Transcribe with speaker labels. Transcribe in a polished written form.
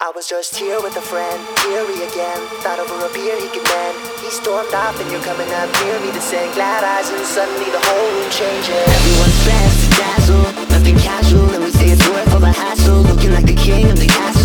Speaker 1: I was just here with a friend, weary again. Thought over a beer he could mend. He stormed off and you're coming up near me to sing glad eyes, and suddenly the whole room changes. Everyone's dressed to dazzle, nothing casual, and we say it's worth all the hassle. Looking like the king of the castle.